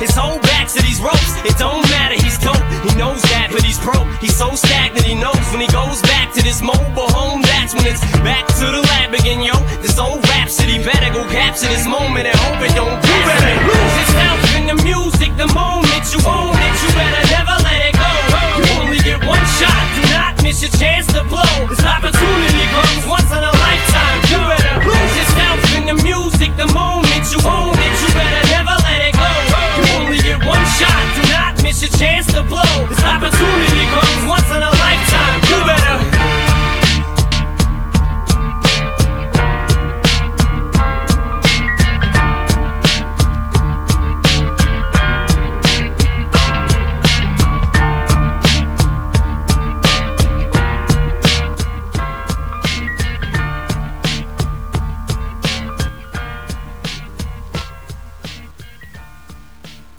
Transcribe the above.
his whole back to these ropes. It don't matter, he's dope, he knows that, but he's broke. He's so stagnant, he knows when he goes back to this mobile home, that's when it's back to the lab again, yo. This old rhapsody better go capture this moment and hope it don't pass. You better lose yourself in the music the moment you own it. You better never let it go. You only get one shot, do not miss your chance to blow. This opportunity